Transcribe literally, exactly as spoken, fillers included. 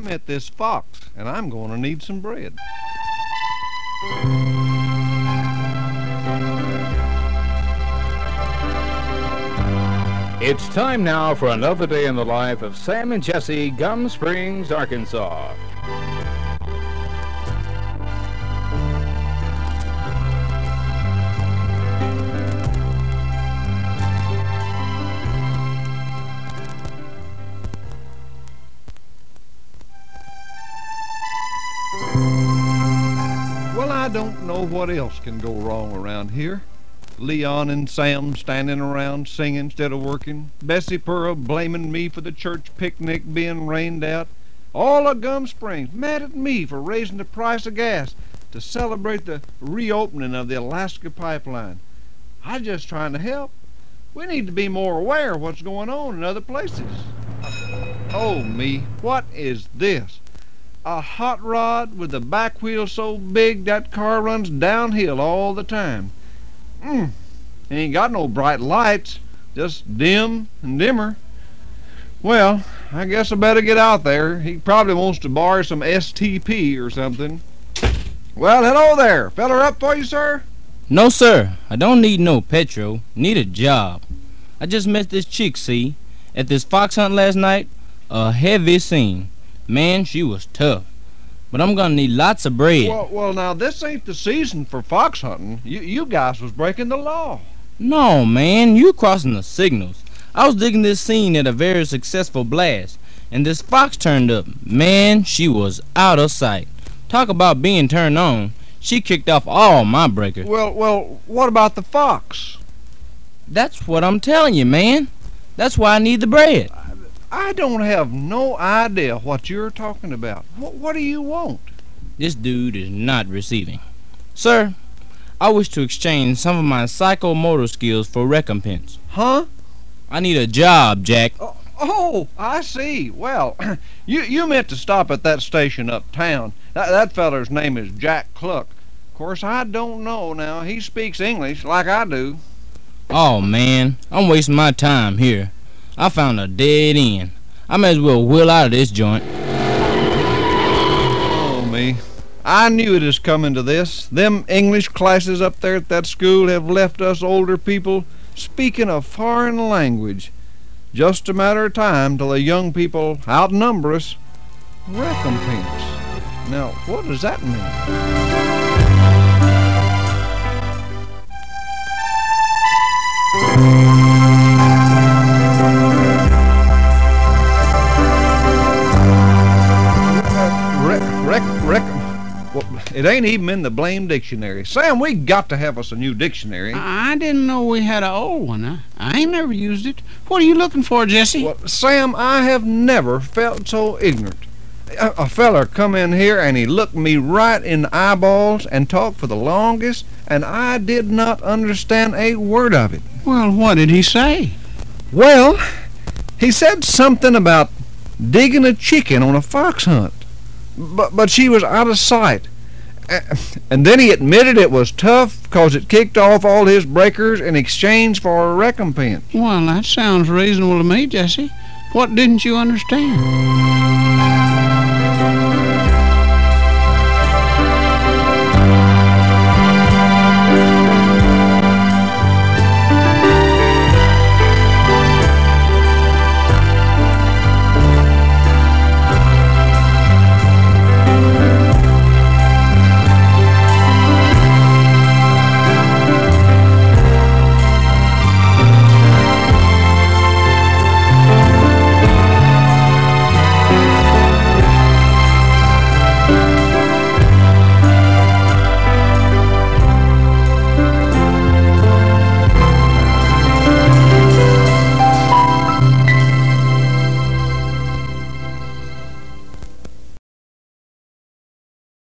met this fox, and I'm going to need some bread. It's time now for another day in the life of Sam and Jesse, Gum Springs, Arkansas. Well, I don't know what else can go wrong around here. Leon and Sam standing around singing instead of working. Bessie Pearl blaming me for the church picnic being rained out. All of Gum Springs mad at me for raising the price of gas to celebrate the reopening of the Alaska pipeline. I'm just trying to help. We need to be more aware of what's going on in other places. Oh me, what is this? A hot rod with a back wheel so big that car runs downhill all the time. Mm. Ain't got no bright lights, just dim and dimmer. Well, I guess I better get out there. He probably wants to borrow some S T P or something. Well, hello there. Feller up for you, sir? No, sir. I don't need no petrol. Need a job. I just met this chick, see, at this fox hunt last night. A heavy scene. Man, she was tough. But I'm gonna need lots of bread. Well, well, now, this ain't the season for fox hunting. You, you guys was breaking the law. No, man, you crossing the signals. I was digging this scene at a very successful blast, and this fox turned up. Man, she was out of sight. Talk about being turned on. She kicked off all my breakers. Well, well, what about the fox? That's what I'm telling you, man. That's why I need the bread. I don't have no idea what you're talking about. What, what do you want? This dude is not receiving. Sir, I wish to exchange some of my psychomotor skills for recompense. Huh? I need a job, Jack. Oh, oh I see. Well, you you meant to stop at that station uptown. That, that feller's name is Jack Cluck. Of course, I don't know now. He speaks English like I do. Oh, man, I'm wasting my time here. I found a dead end. I may as well wheel out of this joint. Oh, me. I knew it is coming to this. Them English classes up there at that school have left us older people speaking a foreign language. Just a matter of time till the young people outnumber us. Recompense. Now, what does that mean? Rec, rec, well, it ain't even in the blame dictionary. Sam, we got to have us a new dictionary. I didn't know we had an old one. I, I ain't never used it. What are you looking for, Jesse? Well, Sam, I have never felt so ignorant. A, a feller come in here and he looked me right in the eyeballs and talked for the longest, and I did not understand a word of it. Well, what did he say? Well, he said something about digging a chicken on a fox hunt. But, but she was out of sight. And then he admitted it was tough because it kicked off all his breakers in exchange for a recompense. Well, that sounds reasonable to me, Jesse. What didn't you understand?